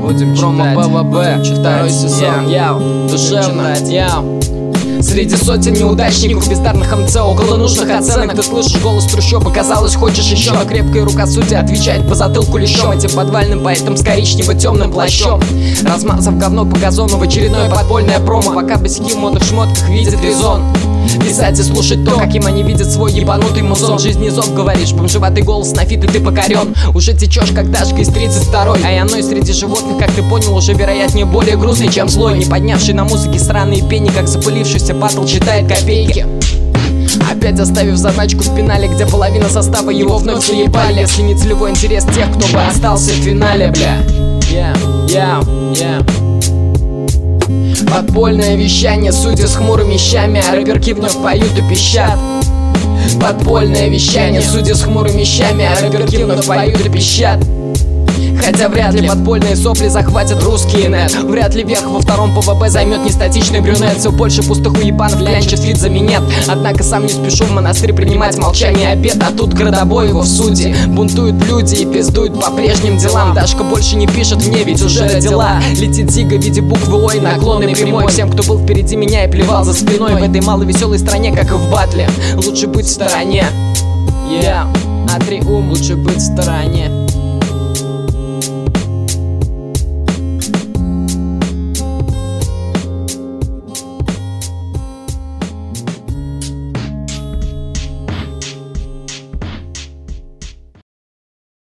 Будем читать. Промо БВБ, второй сезон. Яу, душевно, яу. Среди сотен неудачников, бездарных МЦ, около нужных оценок. Ты слышишь голос трущобы, казалось, хочешь еще. Но крепкая рука судьи отвечает по затылку лещом. Этим подвальным поэтом с коричнево-темным плащом, размазав говно по газону в очередное подпольное промо. Пока босики в модных шмотках видят резон писать и слушать то, каким они видят свой ебанутый музон. Жизнь не зов, говоришь, бомжеватый голос на фит, и ты покорен. Уже течешь, как Дашка из 32-й. А я оно и среди животных, как ты понял, уже вероятнее более грустный, чем злой. Не поднявший на музыке сраные пени, как запылившийся батл читает копейки. Опять оставив задачку в пенале, где половина состава его вновь заебали. Если не целевой интерес тех, кто бы остался в финале, бля. Подпольное вещание, судьи с хмурыми щами, а рэперки вновь поют и пищат. Подпольное вещание, судьи с хмурыми щами, а рэперки вновь поют и пищат. Хотя вряд ли подпольные сопли захватят русский нет. Вряд ли верх во втором ПВП займет нестатичный брюнет. Все больше пустых уебанов клянчит фит за минет. Однако сам не спешу в монастырь принимать молчание обед. А тут градобой его в суде. Бунтуют люди и пиздуют по прежним делам. Дашка больше не пишет мне, ведь уже родила. Летит зига в виде буквы Ой, наклонный прямой. Всем, кто был впереди меня и плевал за спиной. В этой маловеселой стране, как и в батле, лучше быть в стороне. А3ум, лучше быть в стороне.